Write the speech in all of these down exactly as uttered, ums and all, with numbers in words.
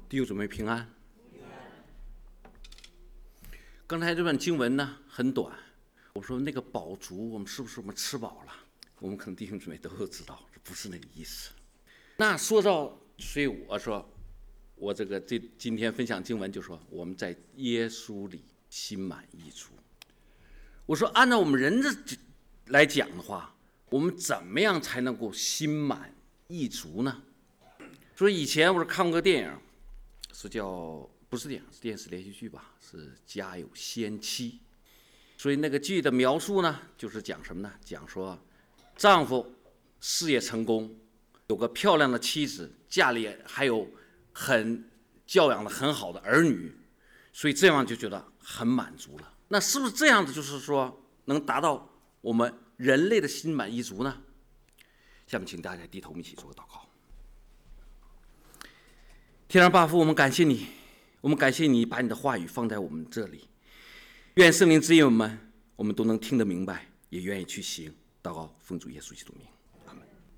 弟兄姊妹平安。刚才这段经文呢很短，我说那个饱足，我们是不是我们吃饱了？我们可能弟兄姊妹都知道，这不是那个意思。那说到，所以我说，我这个这今天分享经文就说我们在耶稣里心满意足。我说按照我们人的来讲的话，我们怎么样才能够心满意足呢？所以以前我是看过个电影，是叫不是电影，是电视连续剧吧，是《家有仙妻》。所以那个剧的描述呢，就是讲什么呢？讲说丈夫事业成功，有个漂亮的妻子，家里还有很教养的很好的儿女，所以这样就觉得很满足了。那是不是这样的，就是说能达到我们人类的心满意足呢？下面请大家低头，我们一起做个祷告。天上爸父，我们感谢你，我们感谢你把你的话语放在我们这里，愿圣灵指引我们，我们都能听得明白，也愿意去行。祷告奉主耶稣基督名，阿门。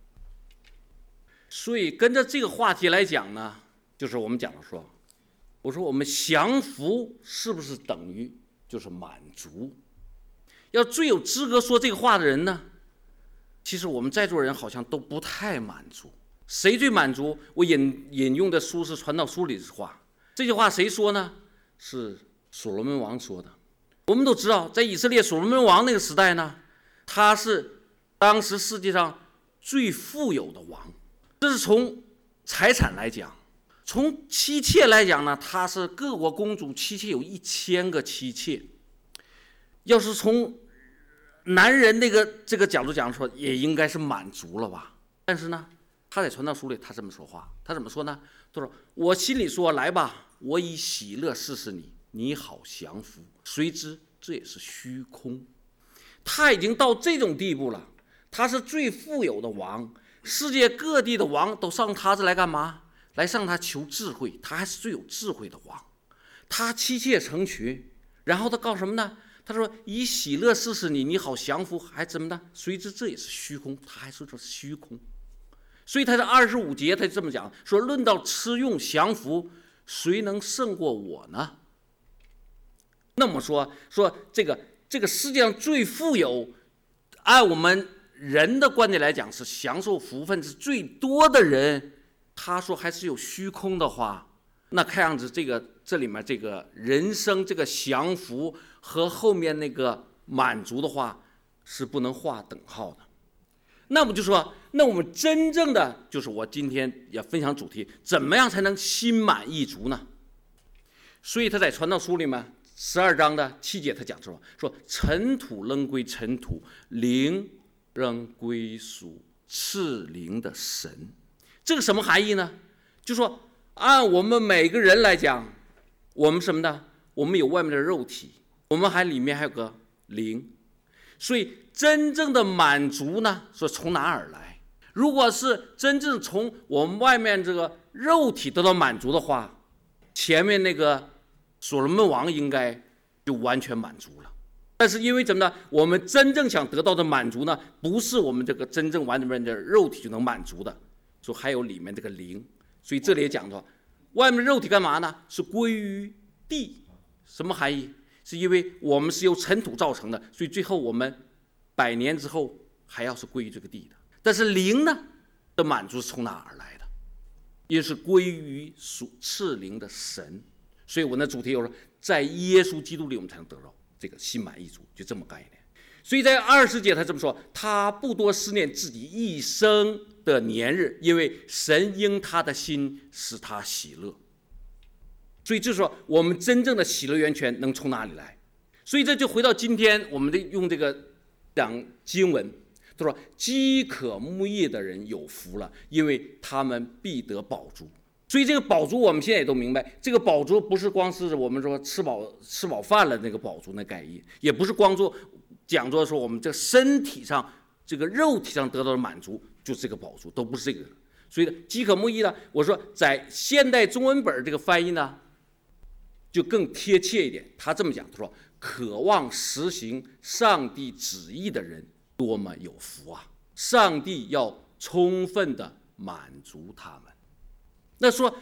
所以跟着这个话题来讲呢，就是我们讲的说，我说我们降服是不是等于就是满足？要最有资格说这个话的人呢，其实我们在座人好像都不太满足。谁最满足？我引引用的书是《传道书》里的话，这句话谁说呢？是所罗门王说的。我们都知道，在以色列所罗门王那个时代呢，他是当时世界上最富有的王。这是从财产来讲，从妻妾来讲呢，他是各国公主妻妾有一千个妻妾。要是从男人那个这个角度讲说，也应该是满足了吧？但是呢，他在传道书里他这么说话，他怎么说呢？他说：“我心里说，来吧，我以喜乐试试你，你好降服。谁知这也是虚空。”他已经到这种地步了，他是最富有的王，世界各地的王都上他这来干嘛？来向他求智慧，他还是最有智慧的王。他妻妾成群，然后他告诉什么呢？他说：“以喜乐试试你，你好降服，还怎么呢？谁知这也是虚空。”他还说这是虚空。所以他在二十五节他就这么讲说：“论到吃用降服，谁能胜过我呢？”那么说说这个这个世界上最富有，按我们人的观点来讲是享受福分是最多的人，他说还是有虚空的话，那看样子这个这里面这个人生这个降服和后面那个满足的话是不能划等号的。那么就说，那我们真正的就是我今天要分享主题，怎么样才能心满意足呢？所以他在传道书里面十二章的七节他讲说，说尘土仍归尘土，灵仍归属赐灵的神。这个什么含义呢？就说按我们每个人来讲，我们什么呢？我们有外面的肉体，我们还里面还有个灵。所以真正的满足呢，说从哪儿来？如果是真正从我们外面这个肉体得到满足的话，前面那个所罗门王应该就完全满足了。但是因为怎么呢？我们真正想得到的满足呢，不是我们这个真正完全的肉体就能满足的，说还有里面这个灵。所以这里也讲说，外面的肉体干嘛呢？是归于地。什么含义？是因为我们是由尘土造成的，所以最后我们百年之后还要是归于这个地的。但是灵呢的满足是从哪而来的？也是归于属赐灵的神。所以我的主题就是说，在耶稣基督里我们才能得到这个心满意足，就这么概念。所以在二十节他这么说，他不多思念自己一生的年日，因为神因他的心使他喜乐。所以就是说，我们真正的喜乐源泉能从哪里来？所以这就回到今天我们的用这个讲经文，他说饥渴慕义的人有福了，因为他们必得饱足。所以这个饱足我们现在也都明白，这个饱足不是光是我们说吃饱吃饱饭了那个饱足那概念，也不是光做讲座说我们这身体上这个肉体上得到的满足就是这个饱足，都不是这个。所以饥渴慕义呢，我说在现代中文本这个翻译呢就更贴切一点，他这么讲，他说渴望实行上帝旨意的人多么有福啊，上帝要充分的满足他们。那说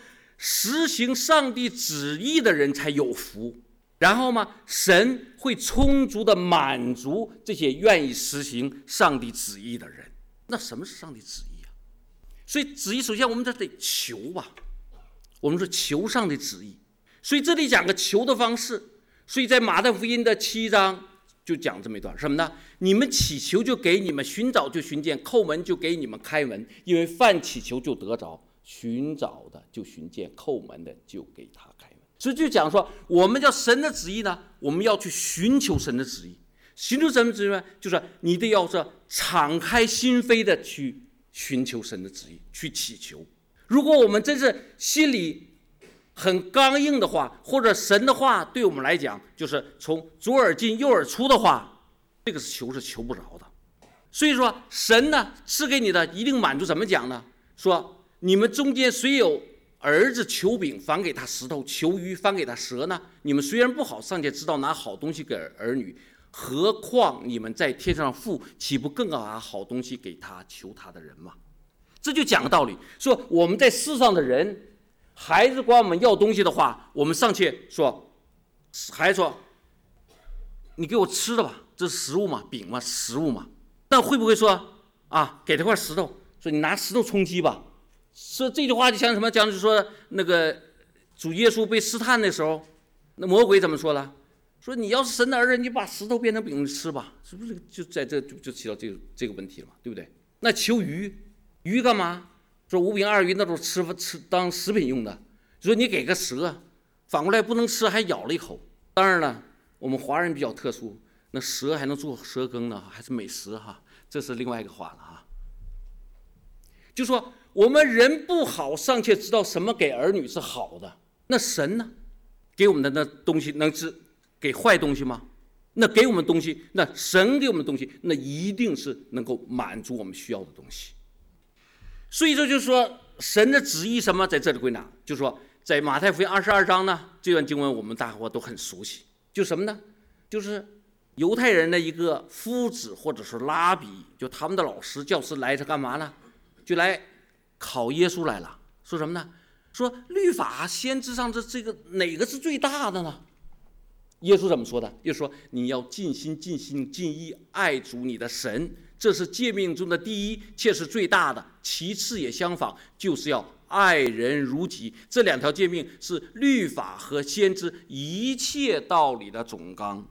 实行上帝旨意的人才有福。然后嘛，神会充足的满足这些愿意实行上帝旨意的人。那什么是上帝旨意啊？所以旨意首先我们这得求吧，我们说求上帝旨意。所以这里讲个求的方式，所以在马太福音的七章就讲这么一段，什么呢？你们祈求就给你们，寻找就寻见，叩门就给你们开门，因为凡祈求就得着，寻找的就寻见，叩门的就给他开门。所以就讲说，我们叫神的旨意呢，我们要去寻求神的旨意。寻求神的旨意呢，就是你得要是敞开心扉的去寻求神的旨意，去祈求。如果我们真是心里很刚硬的话，或者神的话对我们来讲就是从左耳进右耳出的话，这个是求是求不着的。所以说神呢赐给你的一定满足。怎么讲呢？说你们中间谁有儿子求饼，反给他石头；求鱼，反给他蛇呢？你们虽然不好，尚且知道拿好东西给儿女，何况你们在天上父，岂不更要拿好东西给他求他的人吗？这就讲个道理，说我们在世上的人，孩子管我们要东西的话，我们上去说，孩子说你给我吃的吧，这是食物嘛，饼嘛，食物嘛。但会不会说啊，给他块石头，说你拿石头充饥吧？说这句话就像什么？讲就是说那个主耶稣被试探的时候，那魔鬼怎么说了？说你要是神的儿子，你把石头变成饼吃吧，是不是？就在这就就起到这个这个问题了嘛，对不对？那求鱼，鱼干嘛？说五饼二鱼那都是吃吃当食品用的。说你给个蛇，反过来不能吃，还咬了一口。当然了，我们华人比较特殊，那蛇还能做蛇羹呢，还是美食哈，这是另外一个话了哈。就说我们人不好，尚且知道什么给儿女是好的，那神呢，给我们的那东西能是给坏东西吗？那给我们东西，那神给我们的东西，那一定是能够满足我们需要的东西。所以这就是说，神的旨意什么在这里归纳，就是说，在马太福音二十二章呢，这段经文我们大伙都很熟悉，就什么呢？就是犹太人的一个夫子或者是拉比，就他们的老师教师来这干嘛呢？就来考耶稣来了，说什么呢？说律法先知上这这个哪个是最大的呢？耶稣怎么说的？耶稣说你要尽心尽心尽意爱主你的神，这是诫命中的第一，且是最大的，其次也相仿，就是要爱人如己。这两条诫命是律法和先知一切道理的总纲。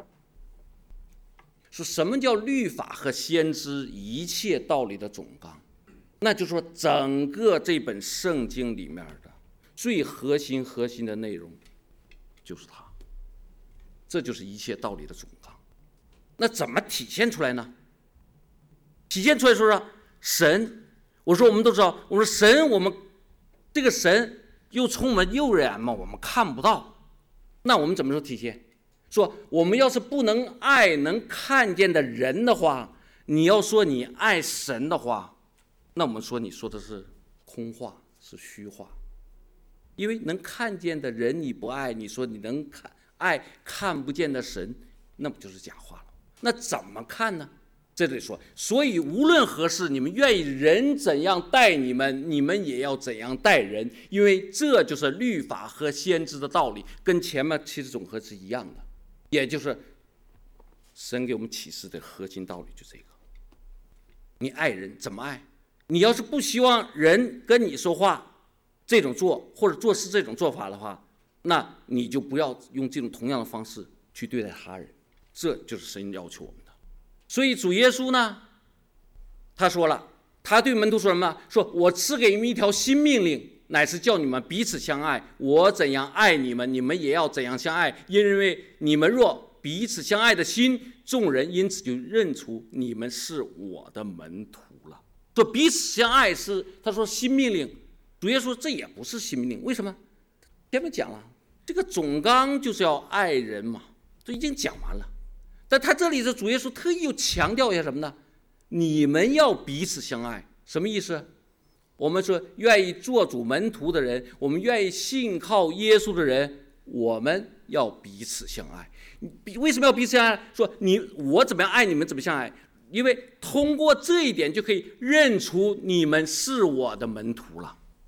说什么叫律法和先知一切道理的总纲？那就是说整个这本圣经里面的最核心核心的内容就是它，这就是一切道理的总纲。那怎么体现出来呢？体现出来说说神，我说我们都知道，我说神，我们这个神又充满诱人嘛，我们看不到。那我们怎么说体现？说我们要是不能爱能看见的人的话，你要说你爱神的话，那我们说你说的是空话，是虚话。因为能看见的人你不爱，你说你能看爱看不见的神，那不就是假话了？那怎么看呢？这里说，所以无论何事，你们愿意人怎样待你们，你们也要怎样待人，因为这就是律法和先知的道理，跟前面其实总和是一样的，也就是神给我们启示的核心道理就这个。你爱人怎么爱？你要是不希望人跟你说话这种做或者做事这种做法的话，那你就不要用这种同样的方式去对待他人，这就是神要求我们的。所以主耶稣呢，他说了，他对门徒说什么？说我赐给你们一条新命令，乃是叫你们彼此相爱。我怎样爱你们，你们也要怎样相爱。因为你们若彼此相爱的心，众人因此就认出你们是我的门徒了。说彼此相爱是他说新命令，主耶稣这也不是新命令，为什么？前面讲了，这个总纲就是要爱人嘛，这已经讲完了。但他这里是主耶稣特意又强调一下什么呢？你们要彼此相爱，什么意思？我们说愿意做主门徒的人，我们愿意信靠耶稣的人，我们要彼此相爱。为什么要彼此相爱？说你我怎么样爱你们怎么相爱，因为通过这一点就可以认出你们是我的门徒了。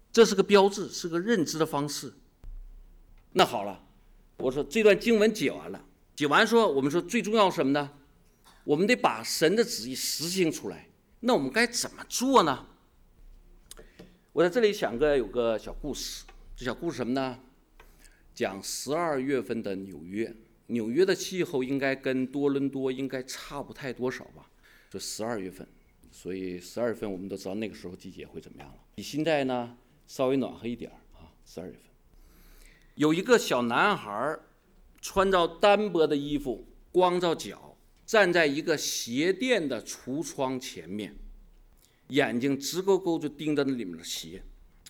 这是个标志，是个认知的方式。那好了，我说这段经文解完了，解完说我们说最重要是什么呢？我们得把神的旨意实行出来。那我们该怎么做呢？我在这里想个有个小故事，这小故事什么呢？讲十二月份的纽约，纽约的气候应该跟多伦多应该差不太多少吧？就十二月份，所以十二月份我们都知道那个时候季节会怎么样了。比现在呢稍微暖和一点啊。十二月份，有一个小男孩穿着单薄的衣服，光着脚，站在一个鞋店的橱窗前面，眼睛直勾勾就盯着那里面的鞋。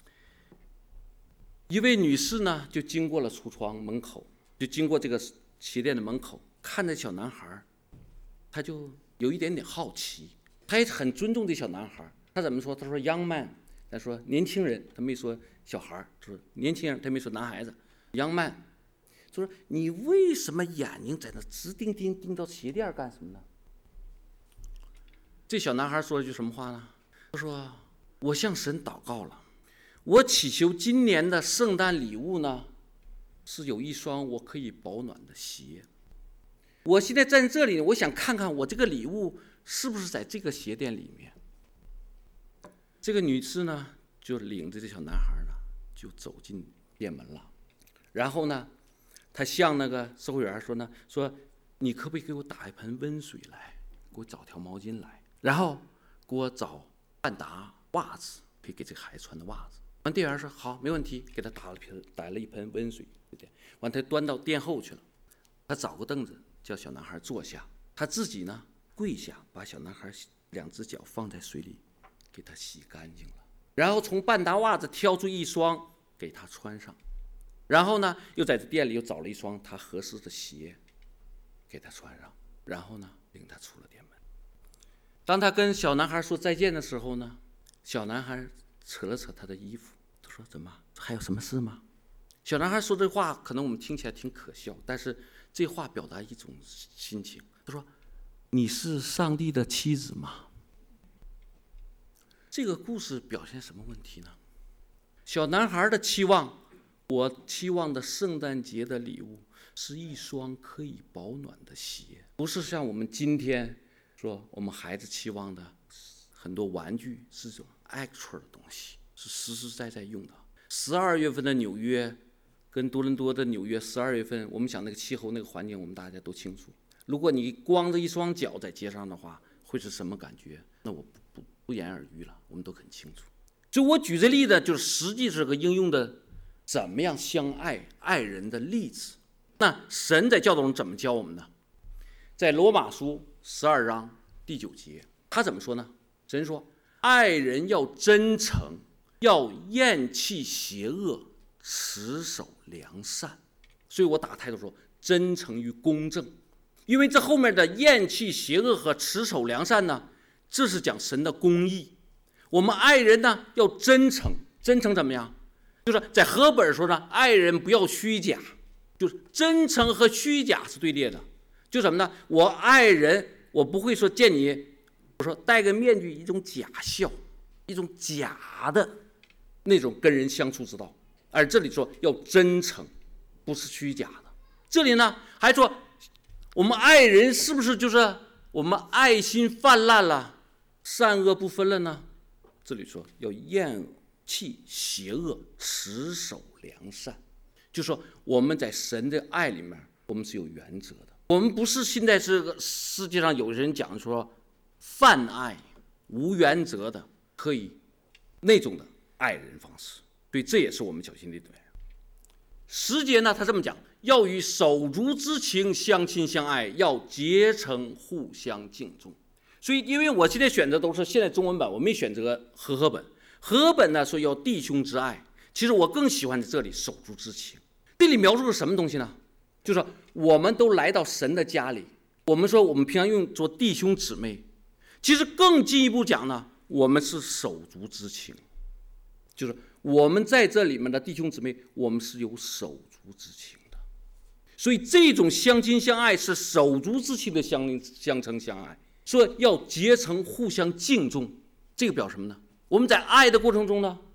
一位女士呢，就经过了橱窗门口，就经过这个鞋店的门口，看着小男孩，她就有一点点好奇。她也很尊重这小男孩，她怎么说？她说 young man， 她说年轻人，她没说小孩，她说年轻人，她没说男孩子 young man， 就说你为什么眼睛在那直盯盯盯到鞋店干什么呢？这小男孩说了句什么话呢？他说我向神祷告了，我祈求今年的圣诞礼物呢，是有一双我可以保暖的鞋。我现在站这里，我想看看我这个礼物是不是在这个鞋店里面。这个女士呢，就领着这小男孩呢，就走进店门了。然后呢，她向那个售货员说呢，说你可不可以给我打一盆温水来，给我找条毛巾来，然后给我找半打袜子，可以给这个孩子穿的袜子。完，店员说好，没问题，给他打了盆打了一盆温水，对不对？完，他端到店后去了。他找个凳子，叫小男孩坐下，他自己呢跪下，把小男孩两只脚放在水里，给他洗干净了。然后从半打袜子挑出一双给他穿上，然后呢，又在这店里又找了一双他合适的鞋给他穿上，然后呢，领他出了店门。当他跟小男孩说再见的时候呢，小男孩扯了扯他的衣服，他说怎么还有什么事吗？小男孩说这话可能我们听起来挺可笑，但是这话表达一种心情。他说你是上帝的妻子吗？这个故事表现什么问题呢？小男孩的期望，我期望的圣诞节的礼物是一双可以保暖的鞋，不是像我们今天说我们孩子期望的很多玩具是这种 actual 的东西，是实实在在用的。十二月份的纽约跟多伦多的纽约，十二月份我们想那个气候那个环境我们大家都清楚。如果你光着一双脚在街上的话，会是什么感觉？那我不不不言而喻了，我们都很清楚。就我举这例子，就是实际是个应用的怎么样相爱爱人的例子。那神在教导中怎么教我们呢？在罗马书十二章第九节，他怎么说呢？神说爱人要真诚，要厌弃邪恶，持守良善。所以我打开头说真诚与公正，因为这后面的厌弃邪恶和持守良善呢，这是讲神的公义。我们爱人呢要真诚，真诚怎么样？就是在和本说呢，爱人不要虚假，就是真诚和虚假是对立的。就什么呢？我爱人，我不会说见你，我说戴个面具，一种假笑，一种假的那种跟人相处之道。而这里说要真诚，不是虚假的。这里呢还说我们爱人是不是就是我们爱心泛滥了，善恶不分了呢？这里说要厌弃邪恶，持守良善，就说我们在神的爱里面，我们是有原则的。我们不是现在这个世界上有人讲说泛爱无原则的，可以那种的爱人方式，所以这也是我们小心的对。十节呢，他这么讲，要与手足之情相亲相爱，要结成互相敬重。所以因为我现在选择都是现在中文版，我没选择和合本。和合本呢说要弟兄之爱，其实我更喜欢在这里手足之情。这里描述的什么东西呢？就是我们都来到神的家里，我们说我们平常用做弟兄姊妹，其实更进一步讲呢，我们是手足之情，就是我们在这里面的弟兄姊妹，我们是有手足之情的。所以这种相亲相爱是手足之情的相相称相爱，说要结成互相敬重，这个表示什么呢？我们在爱的过程中呢，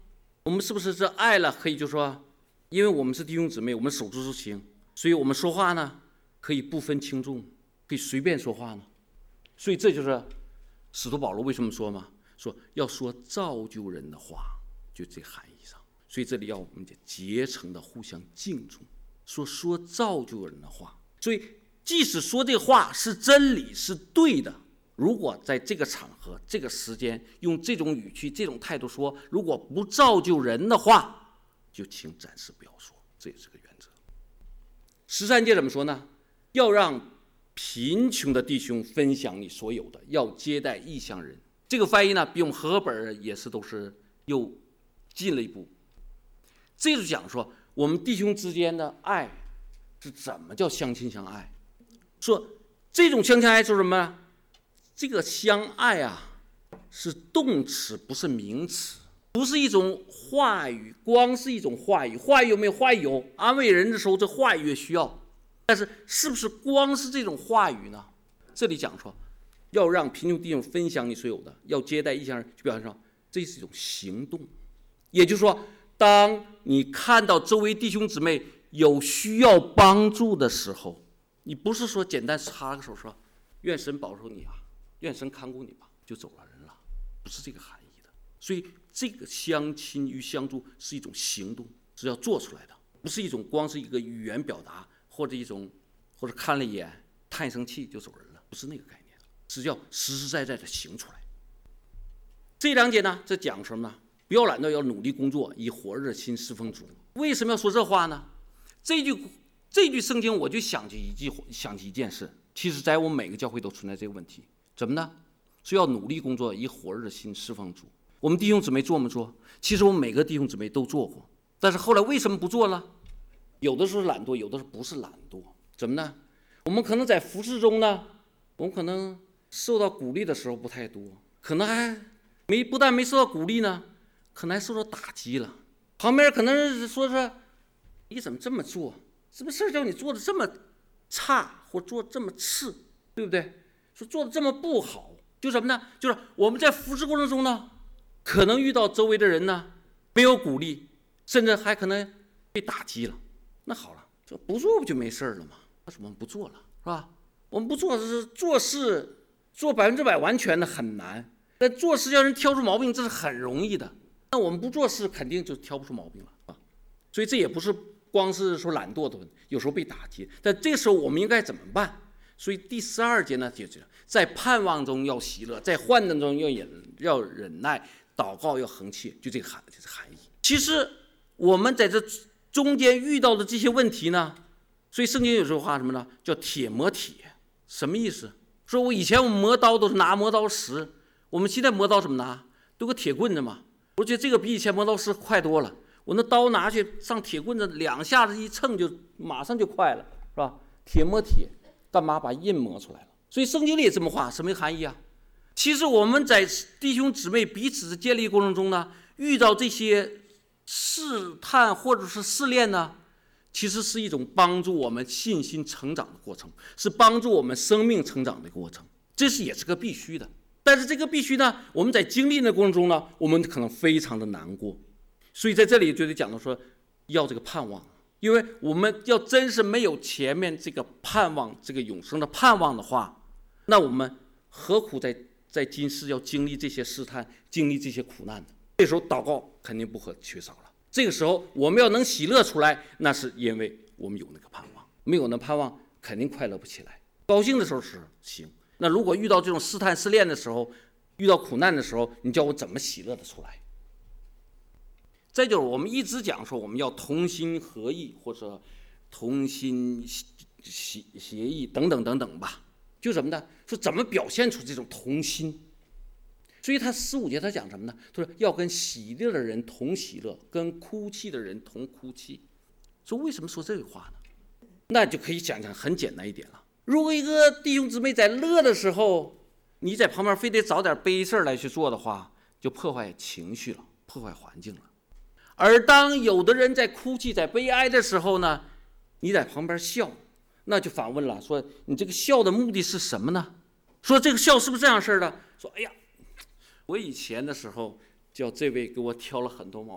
我们是不是这爱了可以就说，因为我们是弟兄姊妹，我们手足之情，所以我们说话呢可以不分轻重，可以随便说话呢？所以这就是使徒保罗为什么说嘛，说要说造就人的话，就这个含义上。所以这里要我们讲竭诚的互相敬重，说说造就人的话。所以即使说这话是真理是对的，如果在这个场合这个时间用这种语气这种态度说，如果不造就人的话，就请暂时不要说，这也是个原则。十三节怎么说呢？要让贫穷的弟兄分享你所有的，要接待异乡人。这个翻译呢比我们和合本也是都是又进了一步。这就讲说我们弟兄之间的爱是怎么叫相亲相爱，说这种相亲相爱是什么呢？这个相爱啊是动词不是名词，不是一种话语，光是一种话语。话语有没有？话语有，安慰人的时候这话语也需要，但是是不是光是这种话语呢？这里讲说要让贫穷弟兄分享你所有的，要接待异乡人，就表现上这是一种行动。也就是说，当你看到周围弟兄姊妹有需要帮助的时候，你不是说简单插个手说愿神保守你啊，愿神看顾你吧，就走了人了，不是这个含义的。所以这个相亲与相助是一种行动，是要做出来的，不是一种光是一个语言表达，或者一种或者看了一眼叹一声气就走人了，不是那个概念，是要实实在在的行出来。这两节呢，这讲什么呢？不要懒惰，要努力工作，以火热的心侍奉主。为什么要说这话呢？这句这句圣经我就想起一句想起一件事，其实在我们每个教会都存在这个问题，怎么呢？是要努力工作，以火热的心侍奉主。我们弟兄姊妹做没做？其实我们每个弟兄姊妹都做过，但是后来为什么不做了？有的时候懒惰，有的时候不是懒惰，怎么呢？我们可能在服事中呢，我们可能受到鼓励的时候不太多，可能还没不但没受到鼓励呢，可能还受到打击了。旁边可能说是你怎么这么做？什么事叫你做的这么差，或做这么次，对不对？说做的这么不好，就什么呢？就是我们在服事过程中呢，可能遇到周围的人呢没有鼓励，甚至还可能被打击了。那好了，这不做不就没事了吗？为什么不做了，是吧？我们不做是做事做百分之百完全的很难，但做事叫人挑出毛病这是很容易的。那我们不做事肯定就挑不出毛病了啊。所以这也不是光是说懒惰的问题，有时候被打击，但这个时候我们应该怎么办？所以第十二节呢，就是在盼望中要喜乐，在患难中要忍要忍耐，祷告要恒切，就这个含这个含义。其实我们在这中间遇到的这些问题呢，所以圣经有句话什么呢？叫铁磨铁，什么意思？说我以前我们磨刀都是拿磨刀石，我们现在磨刀怎么拿？都个铁棍子嘛。我觉得这个比以前磨刀石快多了。我那刀拿去上铁棍子，两下子一蹭就马上就快了，是吧？铁磨铁，干嘛把印磨出来了？所以圣经里也这么话，什么含义啊？其实我们在弟兄姊妹彼此的建立过程中呢，遇到这些试探或者是试炼呢，其实是一种帮助我们信心成长的过程，是帮助我们生命成长的过程，这是也是个必须的。但是这个必须呢，我们在经历的过程中呢，我们可能非常的难过。所以在这里就得讲到说，要这个盼望，因为我们要真是没有前面这个盼望，这个永生的盼望的话，那我们何苦在在今世要经历这些试探，经历这些苦难呢？这时候祷告肯定不可缺少了。这个时候我们要能喜乐出来，那是因为我们有那个盼望，没有那盼望肯定快乐不起来。高兴的时候是行，那如果遇到这种试探试炼的时候，遇到苦难的时候，你叫我怎么喜乐的出来？再就是我们一直讲说我们要同心合意，或者同心协协议等等等等吧，就什么呢？说怎么表现出这种同心？所以他十五节他讲什么呢？他说要跟喜乐的人同喜乐，跟哭泣的人同哭泣。说为什么说这句话呢？那就可以讲讲很简单一点了。如果一个弟兄姊妹在乐的时候，你在旁边非得找点悲事来去做的话，就破坏情绪了，破坏环境了。而当有的人在哭泣在悲哀的时候呢，你在旁边笑，那就反问了，说你这个笑的目的是什么呢？说这个笑是不是这样式的？说哎呀，我以前的时候叫这位给我挑了很多毛病，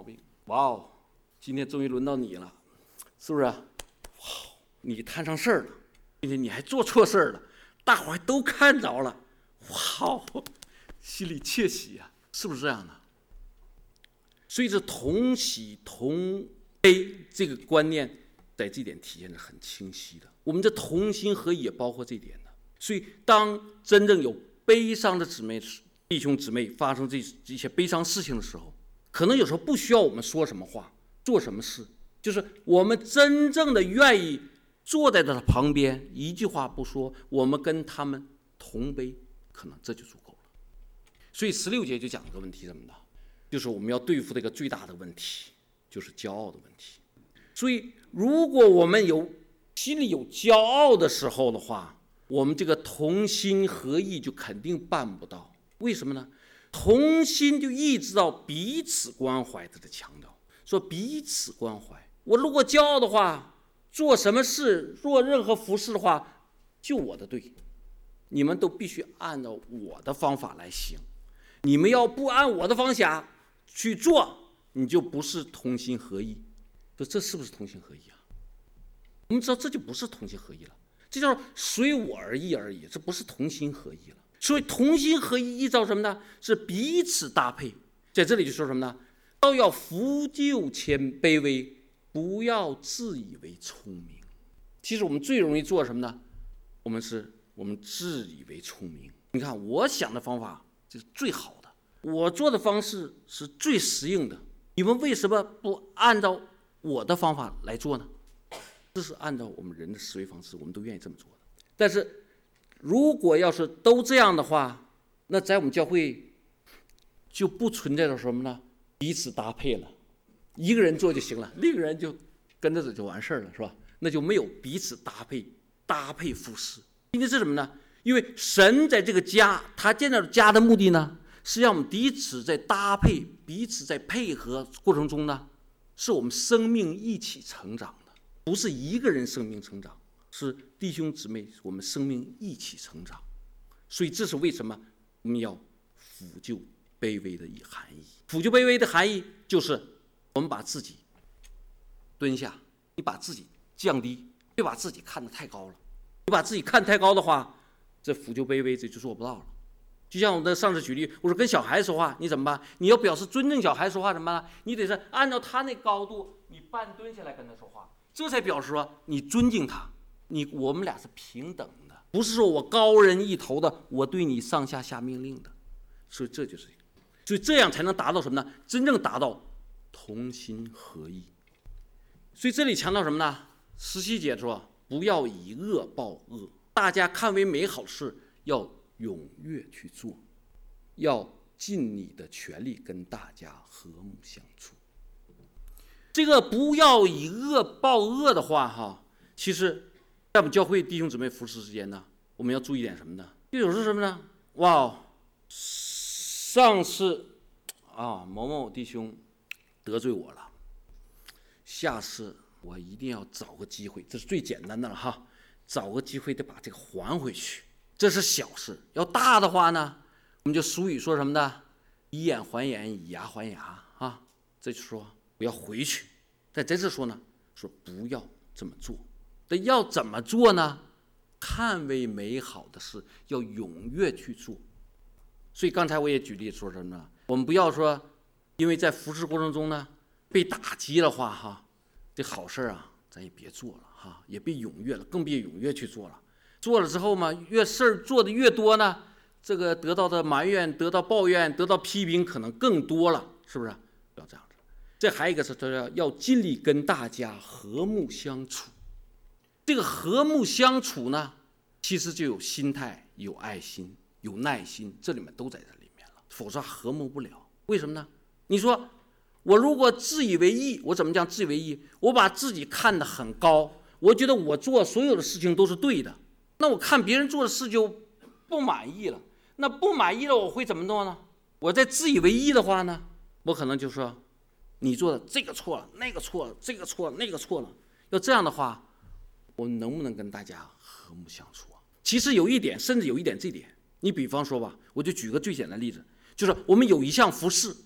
哇哦，今天终于轮到你了，是不是？哇，你摊上事儿了，并且你还做错事儿了，大伙还都看着了，哇，心里窃喜呀、啊，是不是这样的？所以这同喜同悲这个观念，在这点体现得很清晰的。我们这同心合意也包括这点的。所以，当真正有悲伤的姊妹、弟兄姊妹发生这这些悲伤事情的时候，可能有时候不需要我们说什么话、做什么事，就是我们真正的愿意坐在他旁边，一句话不说，我们跟他们同悲，可能这就足够了。所以十六节就讲一个问题，什么呢？就是我们要对付这个最大的问题，就是骄傲的问题。所以，如果我们有心里有骄傲的时候的话，我们这个同心合意就肯定办不到。为什么呢？同心就意识到彼此关怀，他的强调说彼此关怀。我如果骄傲的话，做什么事做任何服事的话，就我的对，你们都必须按照我的方法来行。你们要不按我的方法去做，你就不是同心合意。说这是不是同心合意啊？我们知道这就不是同心合意了，这叫随我而异而已，这不是同心合意了。所以同心合意依照什么呢？是彼此搭配。在这里就说什么呢？都要扶救谦卑微，不要自以为聪明。其实我们最容易做什么呢？我们是我们自以为聪明。你看我想的方法是最好的，我做的方式是最实用的，你们为什么不按照我的方法来做呢？这是按照我们人的思维方式，我们都愿意这么做的。但是如果要是都这样的话，那在我们教会就不存在着什么呢？彼此搭配了，一个人做就行了，另一个人就跟着走就完事儿了，是吧？那就没有彼此搭配搭配服侍。因为是什么呢？因为神在这个家，他建造家的目的呢，是让我们彼此在搭配、彼此在配合过程中呢，是我们生命一起成长的，不是一个人生命成长，是弟兄姊妹我们生命一起成长。所以这是为什么我们要辅救卑微的含义。辅救卑微的含义就是我们把自己蹲下，你把自己降低，别把自己看得太高了。你把自己看太高的话，这辅救卑微这就做不到了。就像我的上次举例，我说跟小孩说话，你怎么办？你要表示尊重小孩说话怎么办？你得是按照他那高度，你半蹲下来跟他说话，这才表示说你尊敬他，你我们俩是平等的，不是说我高人一头的，我对你上下下命令的。所以这就是，所以这样才能达到什么呢？真正达到同心合意。所以这里强调什么呢？十七节说，不要以恶报恶，大家看为美好事，要踊跃去做，要尽你的全力跟大家和睦相处。这个不要以恶报恶的话，哈，其实在我们教会弟兄姊妹服侍之间呢，我们要注意点什么呢？就有时候什么呢？哇，上次啊某某弟兄得罪我了，下次我一定要找个机会，这是最简单的了哈，找个机会得把这个还回去。这是小事。要大的话呢，我们就俗语说什么呢？以眼还眼，以牙还牙啊。这就说我要回去。但这次说呢，说不要这么做。那要怎么做呢？看为美好的事，要踊跃去做。所以刚才我也举例说什么呢？我们不要说，因为在服侍过程中呢被打击的话哈，这好事啊，咱也别做了哈，也别踊跃了，更别踊跃去做了。做了之后嘛，越事儿做的越多呢，这个得到的埋怨、得到抱怨、得到批评可能更多了，是不是？不要这样子。这还有一个是，要要尽力跟大家和睦相处。这个和睦相处呢，其实就有心态、有爱心、有耐心，这里面都在这里面了，否则和睦不了。为什么呢？你说我如果自以为意，我怎么讲自以为意？我把自己看得很高，我觉得我做所有的事情都是对的。那我看别人做的事就不满意了，那不满意了我会怎么做呢？我在自以为意的话呢，我可能就说你做的这个错了，那个错了，这个错了，那个错了。要这样的话，我能不能跟大家和睦相处啊？其实有一点，甚至有一点这点，你比方说吧，我就举个最简单的例子，就是我们有一项服事，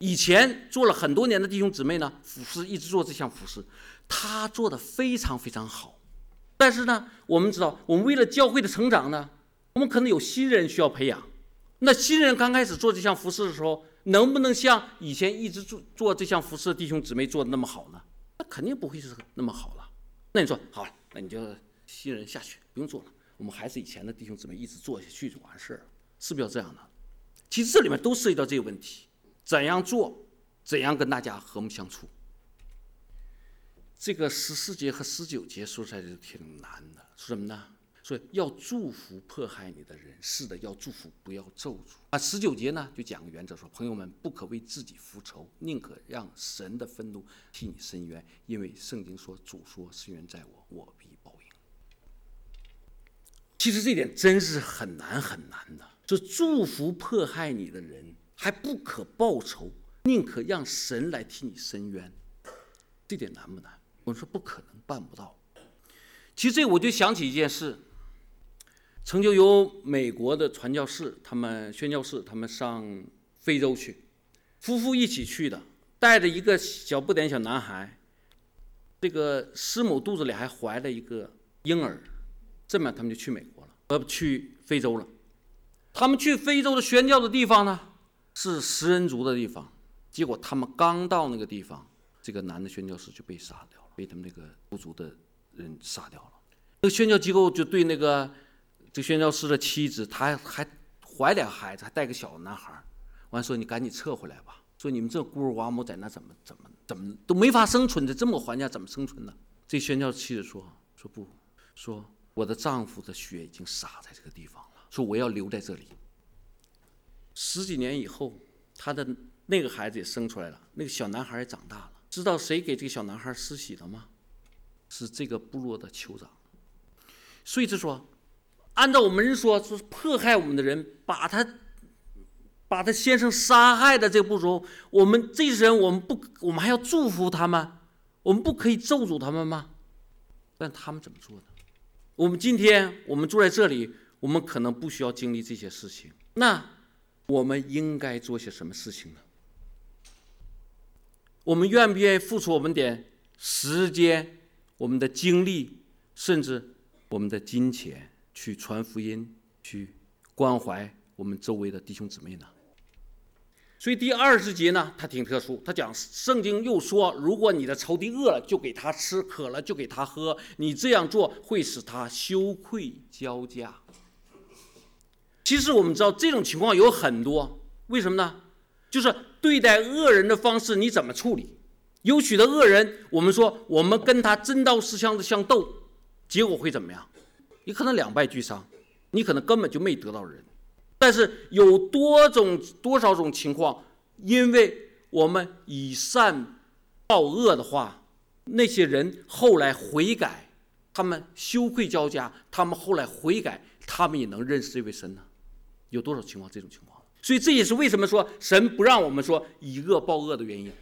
以前做了很多年的弟兄姊妹呢，服侍一直做这项服侍，他做的非常非常好。但是呢，我们知道，我们为了教会的成长呢，我们可能有新人需要培养。那新人刚开始做这项服侍的时候，能不能像以前一直做做这项服侍的弟兄姊妹做的那么好呢？那肯定不会是那么好了。那你说好了，那你就新人下去，不用做了，我们还是以前的弟兄姊妹一直做下去就完事儿了，是不是要这样的？其实这里面都涉及到这个问题。怎样做，怎样跟大家和睦相处。这个十四节和十九节说出来就挺难的，说什么呢？说要祝福迫害你的人，是的，要祝福，不要咒诅啊。十九节呢就讲个原则说，朋友们不可为自己复仇，宁可让神的愤怒替你伸冤，因为圣经说，主说伸冤在我，我必报应。其实这点真是很难很难的，就祝福迫害你的人。还不可报仇，宁可让神来替你伸冤，这点难不难？我说不可能，办不到。其实这我就想起一件事，曾经有美国的传教士，他们宣教士，他们上非洲去，夫妇一起去的，带着一个小不点小男孩，这个师母肚子里还怀了一个婴儿，这么他们就去美国了，呃，去非洲了。他们去非洲的宣教的地方呢，是食人族的地方，结果他们刚到那个地方，这个男的宣教士就被杀掉了，被他们那个部族的人杀掉了。那个宣教机构就对那个这个宣教师的妻子，他还怀俩孩子，还带个小男孩，完说你赶紧撤回来吧，说你们这孤儿寡母在那怎么怎么怎么都没法生存，在这么个环境怎么生存呢？这宣教妻子说说不，说我的丈夫的血已经洒在这个地方了，说我要留在这里。十几年以后，他的那个孩子也生出来了，那个小男孩也长大了。知道谁给这个小男孩施洗了吗？是这个部落的酋长。所以就说，按照我们人说，说迫害我们的人，把他把他先生杀害的这个部族，我们这些人，我们不，我们还要祝福他们，我们不可以咒诅他们吗？但他们怎么做的？我们今天我们坐在这里，我们可能不需要经历这些事情。那我们应该做些什么事情呢？我们愿不愿意付出我们点时间、我们的精力，甚至我们的金钱，去传福音，去关怀我们周围的弟兄姊妹呢？所以第二十节呢，它挺特殊。它讲圣经又说，如果你的仇敌饿了，就给他吃；渴了，就给他喝。你这样做会使他羞愧交加。其实我们知道这种情况有很多，为什么呢？就是对待恶人的方式你怎么处理？有许多恶人，我们说我们跟他真刀实枪的相斗，结果会怎么样？你可能两败俱伤，你可能根本就没得到人。但是有多种多少种情况，因为我们以善报恶的话，那些人后来悔改，他们羞愧交加，他们后来悔改，他们也能认识这位神呢？有多少情况这种情况？所以这也是为什么说神不让我们说以恶报恶的原因。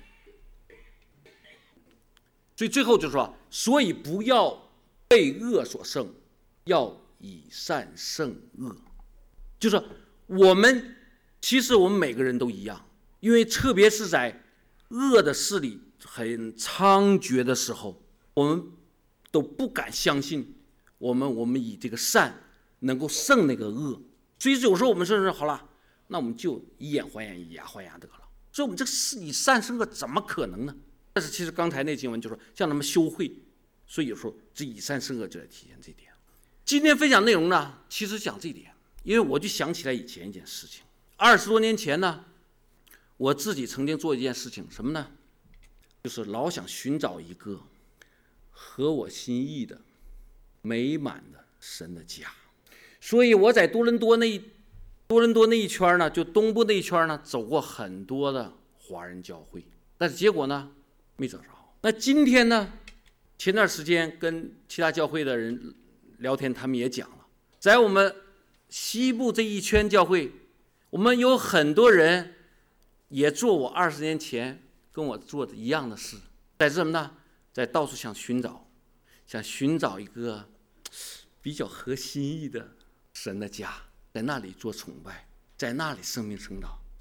所以最后就说，所以不要被恶所胜，要以善胜恶。就是我们其实我们每个人都一样，因为特别是在恶的势力很猖獗的时候，我们都不敢相信我们我们以这个善能够胜那个恶。所以有时候我们说是好了，那我们就以眼还眼，以牙还牙得了。所以我们这个以善胜恶怎么可能呢？但是其实刚才那经文就说像他们羞愧，所以有时候这以善胜恶就来体现这点。今天分享内容呢，其实讲这点，因为我就想起来以前一件事情。二十多年前呢，我自己曾经做一件事情，什么呢？就是老想寻找一个合我心意的、美满的神的家。所以我在多伦多那一多伦多那一圈呢，就东部那一圈呢，走过很多的华人教会，但是结果呢，没找着。那今天呢，前段时间跟其他教会的人聊天，他们也讲了，在我们西部这一圈教会，我们有很多人也做我二十年前跟我做的一样的事，在什么呢？在到处想寻找，想寻找一个比较合心意的神的家，在那里做崇拜，在那里生命成长。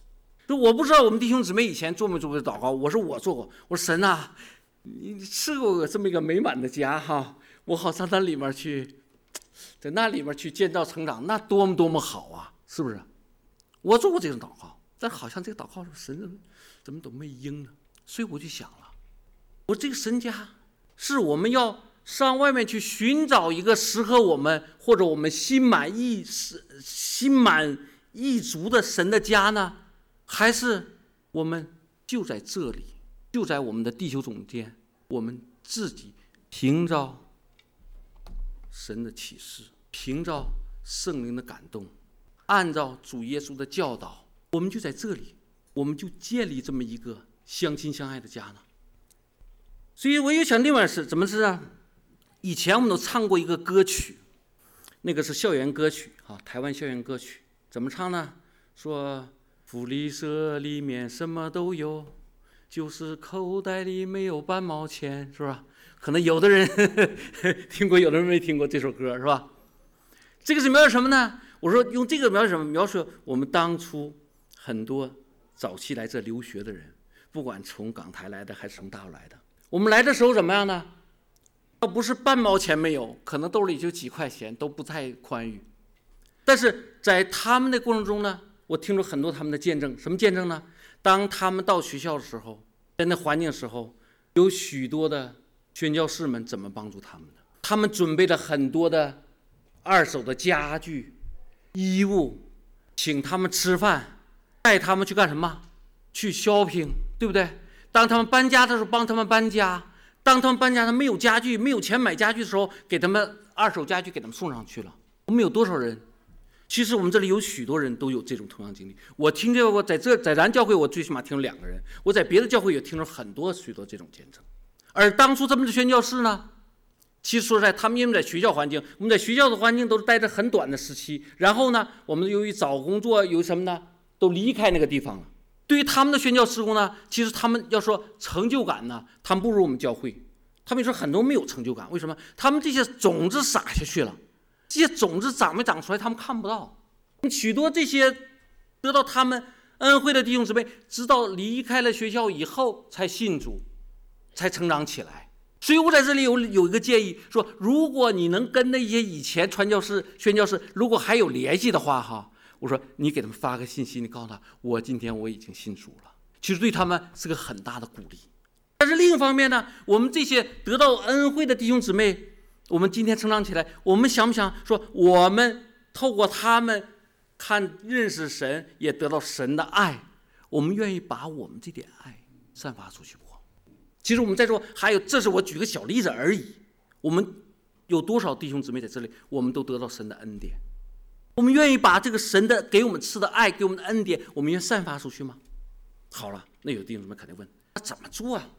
说我不知道我们弟兄姊妹以前做没做过祷告，我说我做过。我说神啊，你赐给我这么一个美满的家哈，我好上那里面去，在那里面去建造成长，那多么多么好啊，是不是？我做过这种祷告，但好像这个祷告神怎么怎么都没应呢？所以我就想了，我这个神家是我们要上外面去寻找一个适合我们或者我们心满意心满意足的神的家呢，还是我们就在这里，就在我们的地球中间，我们自己凭着神的启示，凭着圣灵的感动，按照主耶稣的教导，我们就在这里，我们就建立这么一个相亲相爱的家呢？所以我又想另外是怎么是啊？以前我们都唱过一个歌曲，那个是校园歌曲啊，台湾校园歌曲，怎么唱呢？说福利社里面什么都有，就是口袋里没有半毛钱，是吧？可能有的人呵呵听过，有的人没听过这首歌，是吧？这个是描述什么呢？我说用这个描述什么？描述我们当初很多早期来这留学的人，不管从港台来的还是从大陆来的，我们来的时候怎么样呢？要不是半毛钱没有，可能兜里就几块钱，都不太宽裕。但是在他们的过程中呢，我听了很多他们的见证。什么见证呢？当他们到学校的时候，在那环境的时候，有许多的宣教士们怎么帮助他们的？他们准备了很多的二手的家具、衣物，请他们吃饭，带他们去干什么？去 shopping， 对不对？当他们搬家的时候，帮他们搬家。当他们搬家，他没有家具，没有钱买家具的时候，给他们二手家具给他们送上去了。我们有多少人？其实我们这里有许多人都有这种同样经历。我听见过，在这在咱教会，我最起码听了两个人；我在别的教会也听了很多许多这种见证。而当初他们的宣教士呢，其实说实在，他们因为在学校环境，我们在学校的环境都是待着很短的时期，然后呢，我们由于找工作有什么呢，都离开那个地方了。对于他们的宣教事工呢，其实他们要说成就感呢，他们不如我们教会。他们说很多没有成就感，为什么？他们这些种子撒下去了，这些种子长没长出来，他们看不到。许多这些得到他们恩惠的弟兄姊妹，直到离开了学校以后才信主，才成长起来。所以我在这里有有一个建议，说如果你能跟那些以前传教士、宣教士，如果还有联系的话，哈。我说你给他们发个信息，你告诉他我今天我已经信主了，其实对他们是个很大的鼓励。但是另一方面呢，我们这些得到恩惠的弟兄姊妹，我们今天成长起来，我们想不想说我们透过他们看认识神，也得到神的爱，我们愿意把我们这点爱散发出去不？其实我们在说还有，这是我举个小例子而已，我们有多少弟兄姊妹在这里，我们都得到神的恩典，我们愿意把这个神的给我们赐的爱，给我们的恩典，我们愿意散发出去吗？好了，那有弟兄姊妹肯定问，那怎么做啊？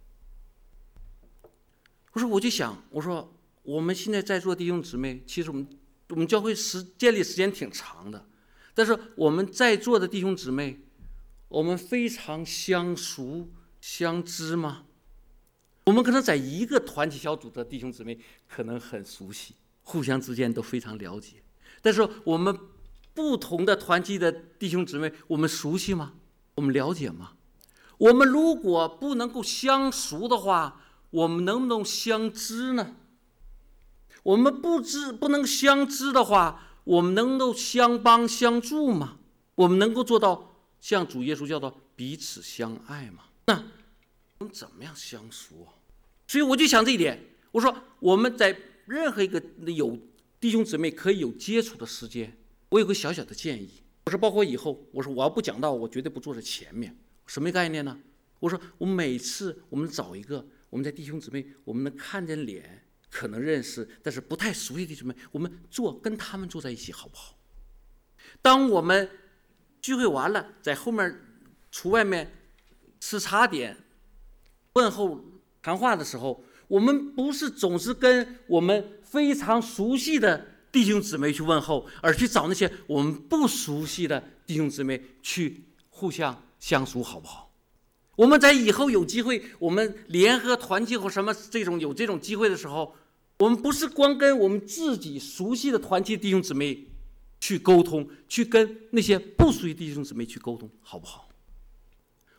我说我就想，我说我们现在在座弟兄姊妹，其实我们我们教会时建立时间挺长的，但是我们在座的弟兄姊妹，我们非常相熟相知吗？我们可能在一个团体小组的弟兄姊妹可能很熟悉，互相之间都非常了解，但是我们不同的团体的弟兄姊妹，我们熟悉吗？我们了解吗？我们如果不能够相熟的话，我们能不能相知呢？我们不知不能相知的话，我们能够相帮相助吗？我们能够做到像主耶稣教导彼此相爱吗？那我们怎么样相熟啊？所以我就想这一点，我说我们在任何一个有弟兄姊妹可以有接触的时间，我有个小小的建议，我说包括以后，我说我要不讲道，我绝对不坐在前面。什么概念呢？我说我每次我们找一个我们在弟兄姊妹，我们能看见脸，可能认识，但是不太熟悉的弟兄姊妹，我们坐跟他们坐在一起好不好？当我们聚会完了，在后面出外面吃茶点问候谈话的时候，我们不是总是跟我们非常熟悉的弟兄姊妹去问候，而去找那些我们不熟悉的弟兄姊妹去互相相熟好不好？我们在以后有机会，我们联合团契或什么这种有这种机会的时候，我们不是光跟我们自己熟悉的团契弟兄姊妹去沟通，去跟那些不熟悉弟兄姊妹去沟通好不好？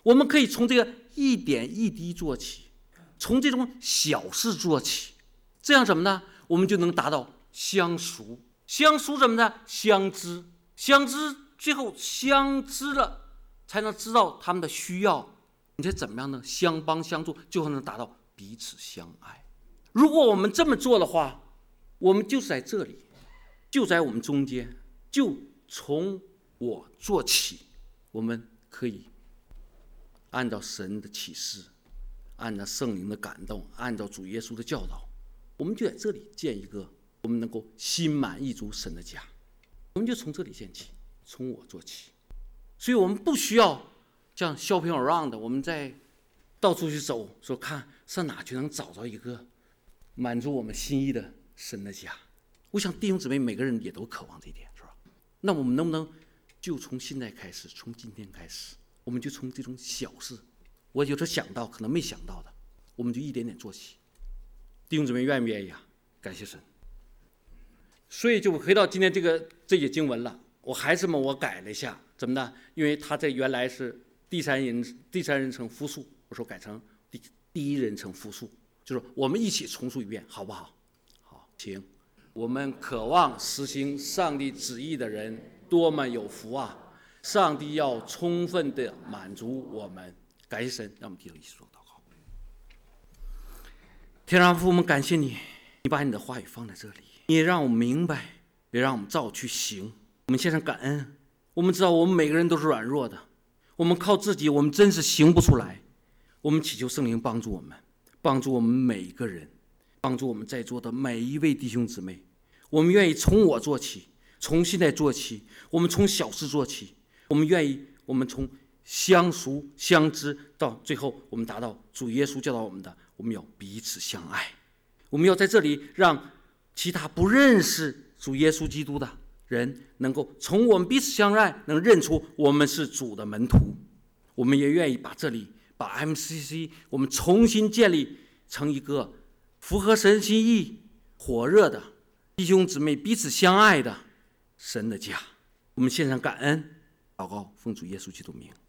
我们可以从这个一点一滴做起，从这种小事做起，这样什么呢？我们就能达到相熟。相熟什么呢？相知，相知最后相知了，才能知道他们的需要，你才怎么样呢？相帮相助，最后能达到彼此相爱。如果我们这么做的话，我们就是在这里，就在我们中间，就从我做起，我们可以按照神的启示，按照圣灵的感动，按照主耶稣的教导，我们就在这里建一个我们能够心满意足神的家。我们就从这里建起，从我做起。所以我们不需要像 shopping around， 我们在到处去走，说看上哪去能找到一个满足我们心意的神的家。我想弟兄姊妹每个人也都渴望这一点，是吧？那我们能不能就从现在开始，从今天开始，我们就从这种小事，我有时候想到可能没想到的，我们就一点点做起。弟兄姊妹愿不愿意啊？感谢神。所以就回到今天这个这节经文了，我还是嘛我改了一下，怎么呢？因为他这原来是第三人第三人称复数，我说改成第第一人称复数，就是我们一起重述一遍，好不好？好，请。我们渴望实行上帝旨意的人多么有福啊！上帝要充分的满足我们。感谢神，让我们低头一起做祷告。天上父，我们感谢你，你把你的话语放在这里，你也让我们明白，也让我们照去行。我们献上感恩。我们知道我们每个人都是软弱的，我们靠自己我们真是行不出来。我们祈求圣灵帮助我们，帮助我们每一个人，帮助我们在座的每一位弟兄姊妹。我们愿意从我做起，从现在做起，我们从小事做起。我们愿意，我们从相熟相知到最后，我们达到主耶稣教导我们的，我们要彼此相爱。我们要在这里让其他不认识主耶稣基督的人，能够从我们彼此相爱，能认出我们是主的门徒。我们也愿意把这里，把 M C C 我们重新建立成一个符合神心意、火热的弟兄姊妹彼此相爱的神的家。我们献上感恩祷告，奉主耶稣基督名。